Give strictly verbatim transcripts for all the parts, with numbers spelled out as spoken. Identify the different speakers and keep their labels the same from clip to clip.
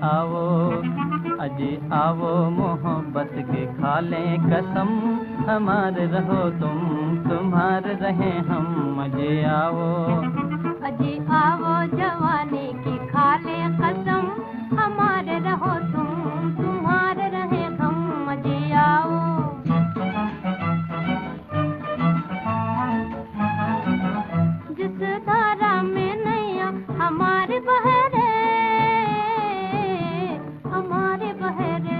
Speaker 1: आओ, अजी आओ मोहब्बत के खा लें कसम, हमारे रहो तुम, तुम्हारे रहे हम। अजी आओ,
Speaker 2: अजी आओ जवानी की खा लें कसम, हमारे रहो तुम, तुम्हारे रहे हम। अजी आओ, जिस धारा में नैया हमारे बहरे, हमारे बहरे,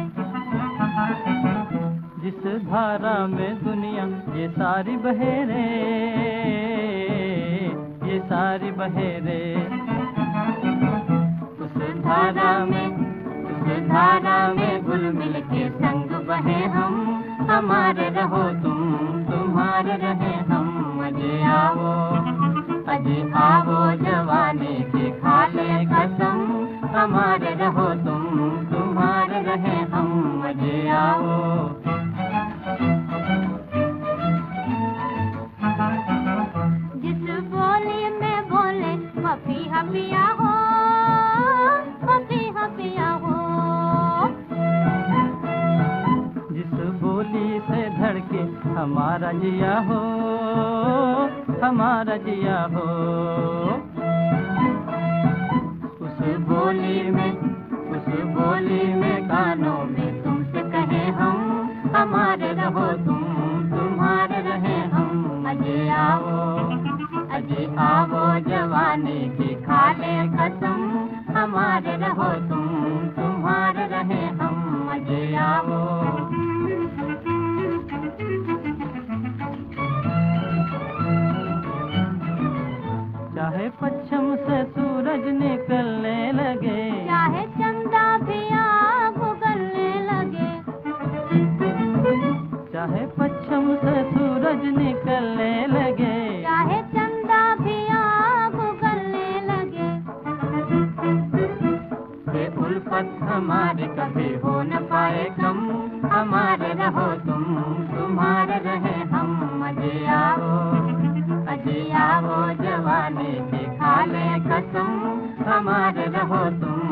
Speaker 1: जिस धारा में दुनिया ये सारी बहेरे, ये सारी बहेरे, उस धारा में, उस धारा में घुल मिल के संग बहे हम, हमारे रहो तुम, तुम्हारे रहे हम। अजी आओ, अजी आओ जवानी की खा ले कसम, हमारे रहो तुम, तुम्हारे रहे हम। अजी आओ,
Speaker 2: जिस बोली में बोले पपीहा पिया हो, पपीहा पिया हो,
Speaker 1: जिस बोली से धड़के हमारा जिया हो, हमारा जिया हो, उस बोली में, उस बोली में कानों में तुमसे कहे हम, हमारे रहो तुम, तुम्हारे रहे हम। अजी आओ, अजी आओ जवानी की खा ले कसम, हमारे रहो तुम, तुम्हारे रहे हम। अजी आओ, चाहे पश्चिम से सूरज निकलने लगे,
Speaker 2: चाहे चंदा भी आग उगलने लगे,
Speaker 1: चाहे पश्चिम से सूरज निकलने लगे,
Speaker 2: चाहे चंदा भी आग उगलने लगे,
Speaker 1: ये उल्फत हमारी कभी हो न पाए कम, हमारे रहो तुम, तुम्हारे रहे हम। अजी आओ, अजी आओ जवानी की खा ले कसम, हमारे रहो तुम,